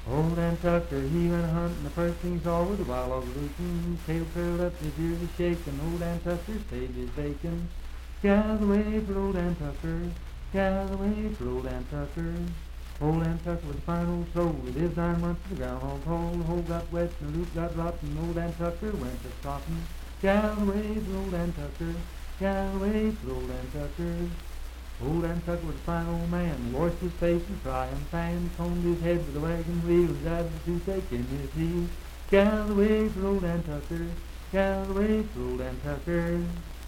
Old Dan Tucker, he went a-hunting. The first thing he saw was a wild hog looking. Tail curled up, his ears a shaking. Old Dan Tucker saved his bacon. Gather way for old Dan Tucker. Gather way for old Dan Tucker. Old Dan Tucker was a fine old soul. He lived 9 months in the groundhog hole. The hole got wet and the loop got rotten. Old Dan Tucker went to scoffing. Gather way for old Dan Tucker. Gather way for old Dan Tucker. Old Dan Tucker was a fine old man. He washed his face and frying pan. Combed his head with a wagon wheel. He had the toothache in his heel. Gather way for old Dan Tucker. Gather way for old Dan Tucker.